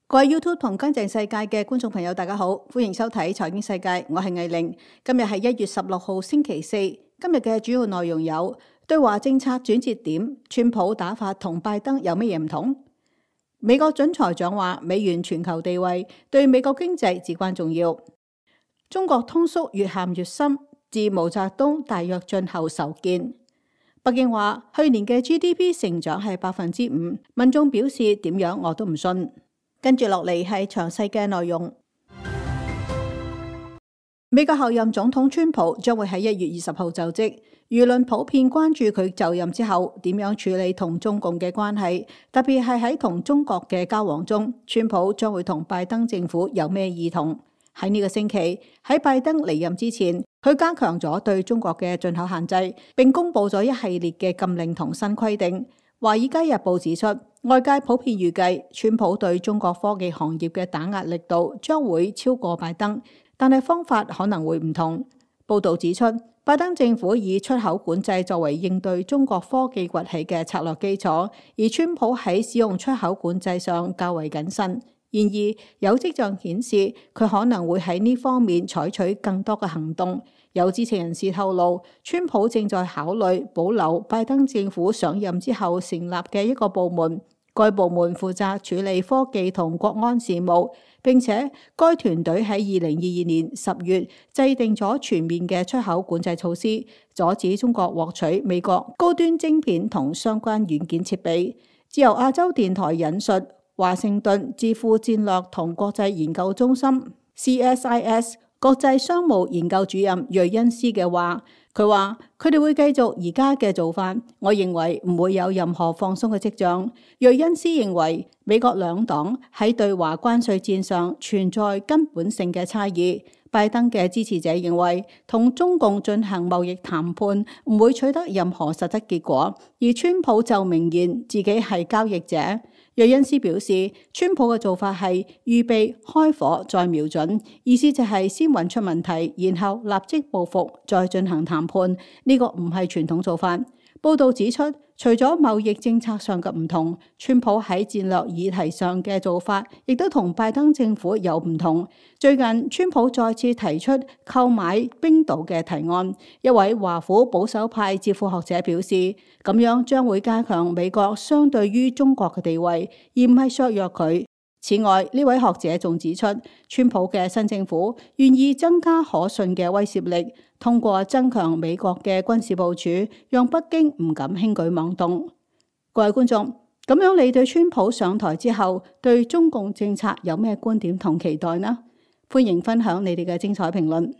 各位 YouTube 同耕蓆世界嘅觀眾朋友，大家好，歡迎收睇財經世界，我係藝玲。今日係1月16號星期四，今日嘅主要內容有：對華政策轉折點，川普打法同拜登有乜嘢唔同？美國準財長話，美元全球地位對美國經濟至關重要。中國通縮越陷越深，自毛澤東大躍進後首見。北京話去年嘅 GDP 成長係5%，民眾表示點樣我都唔信。跟住落嚟係詳細嘅內容。美國候任總統川普將會喺1月20號就職，輿論普遍關注佢就任之後點樣處理同中共嘅關係，特別係喺同中國嘅交往中，川普將會同拜登政府有咩異同？喺呢個星期，喺拜登離任之前，佢加強咗對中國嘅進口限制，並公布咗一系列嘅禁令同新規定。《華爾街日報》指出，外界普遍預計川普對中國科技行業嘅打壓力度將會超過拜登，但係方法可能會唔同。報導指出，拜登政府以出口管制作為應對中國科技崛起嘅策略基礎，而川普喺使用出口管制上較為謹慎。然而，有跡象顯示佢可能會喺呢方面採取更多嘅行動。有知情人士透露，川普正在考慮保留拜登政府上任之後成立嘅一個部門，該部門負責處理科技同國安事務，並且該團隊喺2022年10月制定咗全面嘅出口管制措施，阻止中國獲取美國高端晶片同相關軟件設備。自由亞洲電台引述華盛頓智庫戰略同國際研究中心 CSIS 國際商務研究主任瑞恩斯嘅話，佢話佢哋會繼續而家嘅做法，我認為唔會有任何放鬆嘅跡象。瑞恩斯認為美國兩黨喺對華關稅戰上存在根本性嘅差異。拜登嘅支持者認為同中共進行貿易談判唔會取得任何實質結果，而川普就明言自己係交易者。瑞恩斯表示，川普嘅做法係預備開火再瞄準，意思就係先揾出問題，然後立即報復，再進行談判。呢個唔係傳統做法。報道指出，除咗貿易政策上嘅唔同，川普喺戰略議題上嘅做法亦都同拜登政府有唔同。最近，川普再次提出購買冰島嘅提案。一位華府保守派智庫學者表示，咁樣將會加強美國相對於中國嘅地位，而唔係削弱佢。此外，呢位學者仲指出，川普嘅新政府願意增加可信嘅威懾力，通過增強美國嘅軍事部署，讓北京唔敢輕舉妄動。各位觀眾，咁樣你對川普上台之後對中共政策有咩觀點同期待呢？歡迎分享你哋嘅精彩評論。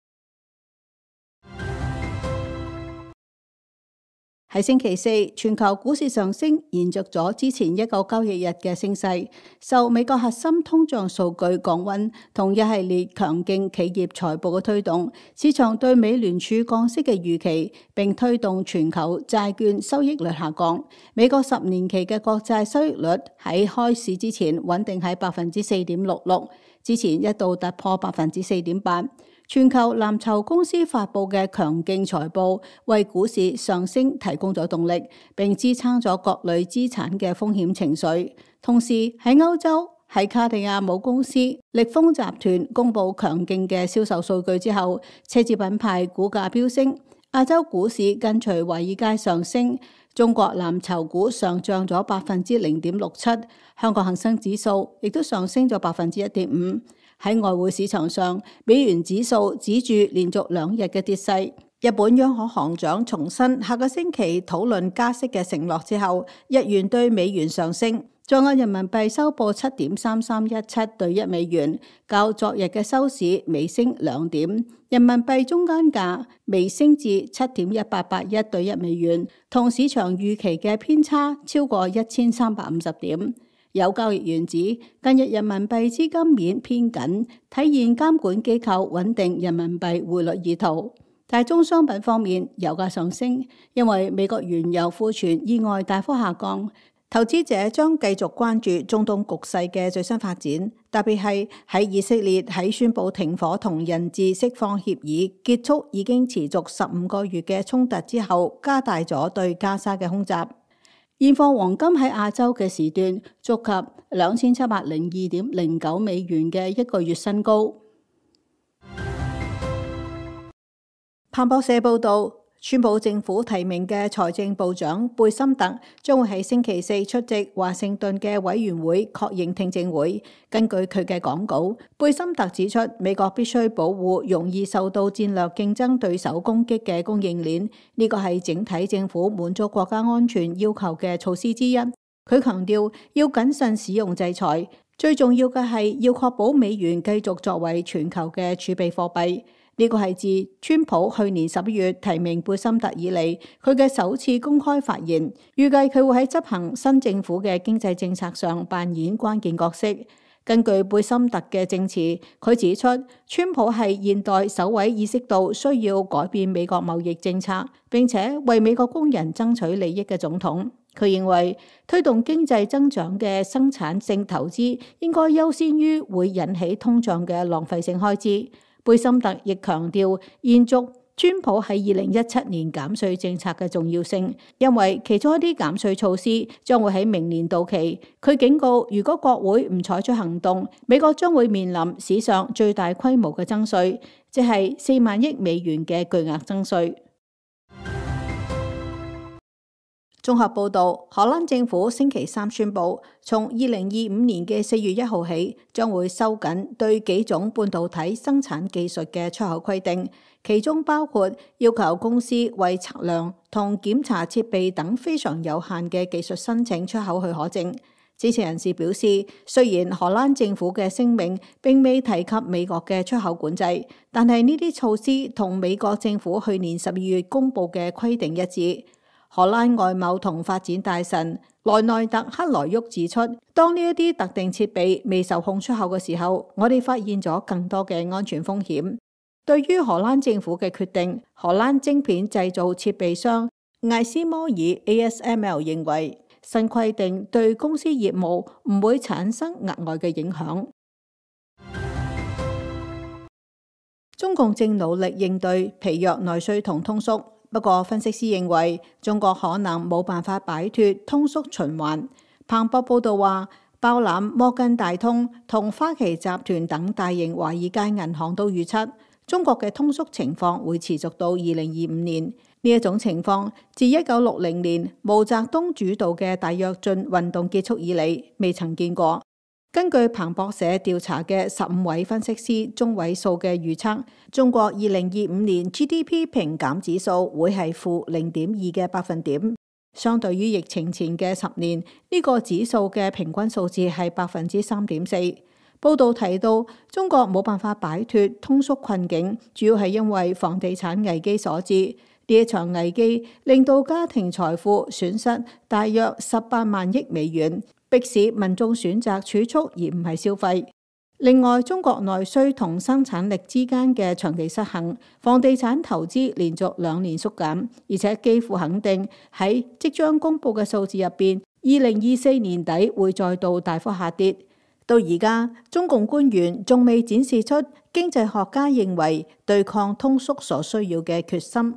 喺星期四，全球股市上升，延續咗之前一個交易日嘅升勢，受美國核心通脹數據降溫同一系列強勁企業財報嘅推動，市場對美聯儲降息嘅預期，並推動全球債券收益率下降。美國10年期嘅國債收益率喺開市之前穩定喺4.66%，之前一度突破4.8%。全球藍籌公司發佈嘅強勁財報，為股市上升提供咗動力，並支撐咗各類資產嘅風險情緒。同時喺歐洲，喺卡地亞母公司力豐集團公布強勁嘅銷售數據之後，奢侈品牌股價飆升，亞洲股市跟隨華爾街上升，中國藍籌股上漲咗0.67%，香港恒生指數亦都上升咗1.5%。喺外匯市場上，美元指數止住連續2日嘅跌勢。日本央行行長重申下個星期討論加息嘅承諾之後，日元對美元上升，在岸人民幣收報7.3317對1美元，較昨日嘅收市微升2點，人民幣中間價微升至7.1881對1美元，同市場預期嘅偏差超過1350點。有交易員指，近日人民幣資金面偏緊，體現監管機構穩定人民幣匯率意圖。大宗商品方面，油價上升，因為美國原油庫存意外大幅下降。投資者將繼續關注中東局勢嘅最新發展，特別係喺以色列喺宣布停火同人質釋放協議結束已經持續15個月嘅衝突之後，加大咗對加沙嘅空襲。 現貨黃金喺亞洲嘅時段觸及2702.09美元嘅一個月新高。彭博社報道，川普政府提名嘅財政部長貝森特將會喺星期四出席華盛頓嘅委員會確認聽證會。根據佢嘅講稿，貝森特指出，美國必須保護容易受到戰略競爭對手攻擊嘅供應鏈，呢個係整體政府滿足國家安全要求嘅措施之一。佢強調要謹慎使用制裁，最重要嘅係要確保美元繼續作為全球嘅儲備貨幣。呢個係自川普去年11月提名貝森特以嚟，佢嘅首次公開發言。預計佢會喺執行新政府嘅經濟政策上扮演關鍵角色。根據貝森特嘅證詞，佢指出，川普係現代首位意識到需要改變美國貿易政策，並且為美國工人爭取利益嘅總統。佢認為推動經濟增長嘅生產性投資應該優先於會引起通脹嘅浪費性開支。貝森特亦強調延續川普喺2017年減稅政策嘅重要性，因為其中一啲減稅措施將會喺明年到期。佢警告，如果國會唔採取行動，美國將會面臨史上最大規模嘅增稅，即係4萬億美元嘅巨額增稅。綜合報導，荷蘭政府星期三宣布，從2025年嘅4月1號起，將會收緊對幾種半導體生產技術嘅出口規定，其中包括要求公司為測量同檢查設備等非常有限嘅技術申請出口許可證。知情人士表示，雖然荷蘭政府嘅聲明並未提及美國嘅出口管制，但係呢啲措施同美國政府去年12月公布嘅規定一致。荷蘭外貿同發展大臣萊內特克萊沃指出，當呢一啲特定設備未受控出口嘅時候，我哋發現咗更多嘅安全風險。對於荷蘭政府嘅決定，荷蘭晶片製造設備商艾斯摩爾 ASML 認為，新規定對公司業務唔會產生額外嘅影響。中共正努力應對疲弱內需同通縮。不過，分析師認為中國可能冇辦法擺脫通縮循環。彭博報道話，包攬摩根大通同花旗集團等大型華爾街銀行都預測，中國嘅通縮情況會持續到2025年。呢一種情況自1960年毛澤東主導嘅大躍進運動結束以嚟，未曾見過。根據彭博社調查嘅15位分析師中位數嘅預測，中國2025年 GDP 平減指數會係-0.2嘅百分點，相對於疫情前嘅10年，呢個指數嘅平均數字係3.4%。報道提到，中國冇辦法擺脫通縮困境，主要係因為房地產危機所致。呢一場危機令到家庭財富損失大約18萬億美元。迫使民眾選擇儲蓄而唔係消費。另外，中國內需同生產力之間嘅長期失衡，房地產投資連續2年縮減，而且幾乎肯定喺即將公布嘅數字入邊，2024年底會再度大幅下跌。到而家，中共官員仲未展示出經濟學家認為對抗通縮所需要嘅決心。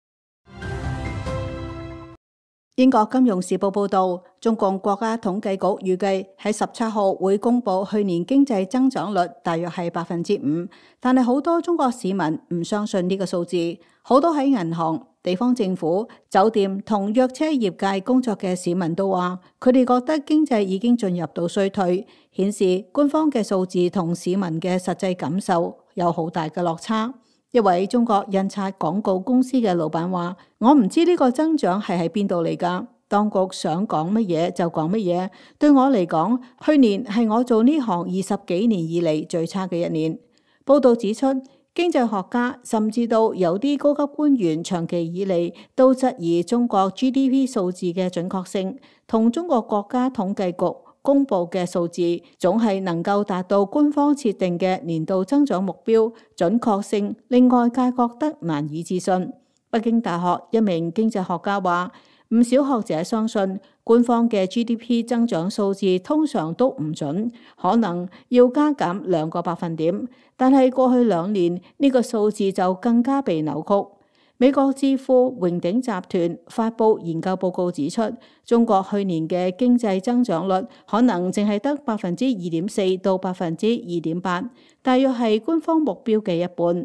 英國金融時報報道，中共國家統計局預計喺17號會公布去年經濟增長率大約係5%，但係好多中國市民唔相信呢個數字。好多喺銀行、地方政府、酒店同約車業界工作嘅市民都話，佢哋覺得經濟已經進入到衰退，顯示官方嘅數字同市民嘅實際感受有好大嘅落差。一位中國印刷廣告公司嘅老闆話：我唔知呢個增長係喺邊度嚟㗎，當局想講乜嘢就講乜嘢。對我嚟講，去年係我做呢行20幾年以嚟最差嘅一年。報道指出，經濟學家甚至到有啲高級官員長期以嚟都質疑中國 GDP 數字嘅準確性，同中國國家統計局公布嘅數字總係能夠達到官方設定嘅年度增長目標，準確性令外界覺得難以置信。北京大學一名經濟學家話，唔少學者相信官方嘅 GDP 增長數字通常都唔準，可能要加減2個百分點，但係過去2年呢個數字就更加被扭曲。 美國智庫榮鼎集團發佈研究報告指出，中國去年嘅經濟增長率可能淨係得2.4%到2.8%，大約係官方目標嘅一半。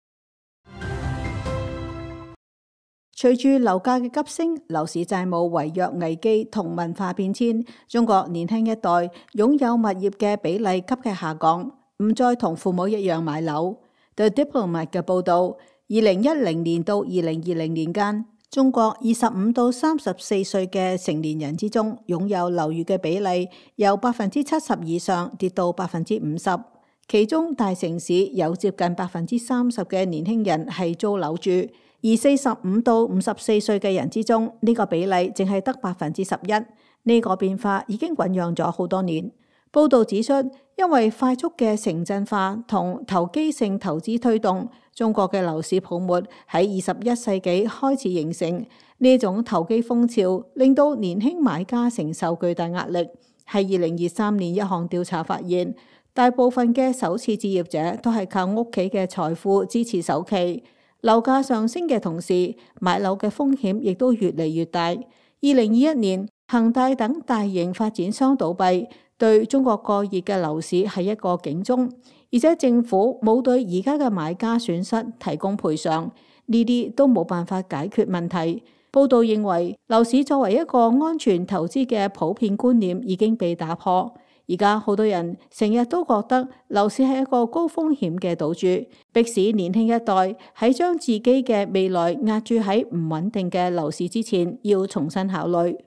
隨住樓價嘅急升、樓市債務違約危機同文化變遷，中國年輕一代擁有物業嘅比例急劇下降，唔再同父母一樣買樓。The Diplomat 嘅報導，2010年到2020年間，中國25到34歲嘅成年人之中，擁有樓宇嘅比例由70%以上跌到50%，其中大城市有接近30%嘅年輕人係租樓住。而45到54歲嘅人之中，呢個比例淨係得11%。呢個變化已經醖釀咗好多年。報導指出，因為快速嘅城鎮化同投機性投資推動，中國嘅樓市泡沫喺21世紀開始形成。呢種投機風潮令到年輕買家承受巨大壓力。喺2023年一項調查發現，大部分嘅首次置業者都係靠屋企嘅財富支持首期。樓價上升嘅同時，買樓嘅風險亦都越嚟越大。2021年，恒大等大型發展商倒閉，對中國過熱嘅樓市係一個警鐘。而且政府冇對而家嘅買家損失提供賠償，呢啲都冇辦法解決問題。報道認為，樓市作為一個安全投資嘅普遍觀念已經被打破。而家好多人成日都覺得樓市係一個高風險嘅賭注，迫使年輕一代喺將自己嘅未來押注喺唔穩定嘅樓市之前，要重新考慮。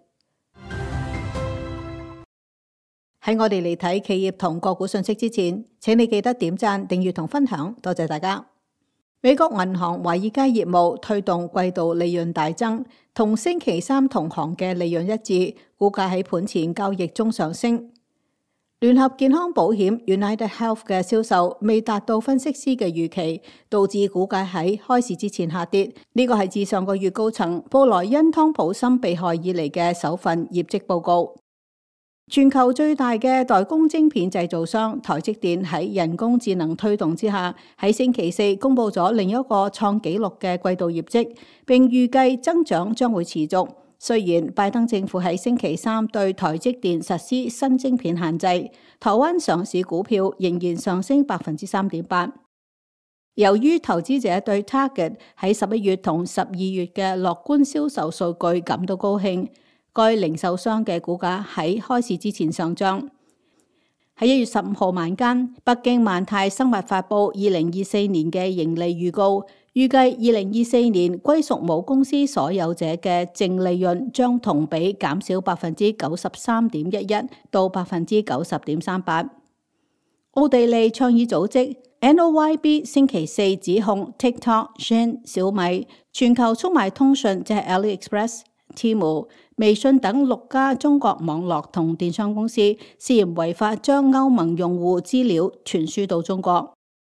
喺我哋嚟睇企業同個股信息之前，請你記得點讚、訂閱同分享，多謝大家。美國銀行華爾街業務推動季度利潤大增，同星期三同行嘅利潤一致，股價喺盤前交易中上升。聯合健康保險 United Health 嘅銷售未達到分析師嘅預期，導致股價喺開市之前下跌。呢個係自上個月高層布萊恩湯普森被害以嚟嘅首份業績報告。全球最大嘅代工晶片製造商台積電喺人工智能推動之下，喺星期四公布咗另一個創紀錄嘅季度業績，並預計增長將會持續。雖然拜登政府喺星期三對台積電實施新晶片限制，台灣上市股票仍然上升3.8%。由於投資者對 Target 喺11月同12月嘅樂觀銷售數據感到高興，該零售商嘅股價喺開市之前上漲。喺1月15號晚間，北京萬泰生物發布2024年嘅盈利預告。預計2024年歸屬母公司所有者嘅淨利潤將同比減少93.11%到90.38%。奧地利倡議組織 NOYB 星期四指控 TikTok、Shein、小米、全球速賣通訊即係 AliExpress、Temu、微信等6家中國網絡同電商公司涉嫌違法將歐盟用戶資料傳輸到中國。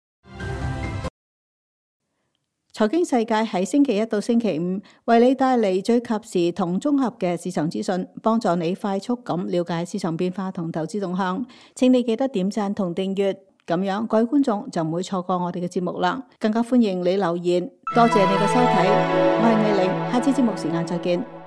財經世界喺星期一到星期五為你帶嚟最及時同綜合嘅市場資訊，幫助你快速咁了解市場變化同投資動向。請你記得點讚同訂閱，咁樣各位觀眾就唔會錯過我哋嘅節目啦。更加歡迎你留言，多謝你嘅收睇，我係艾玲，下次節目時間再見。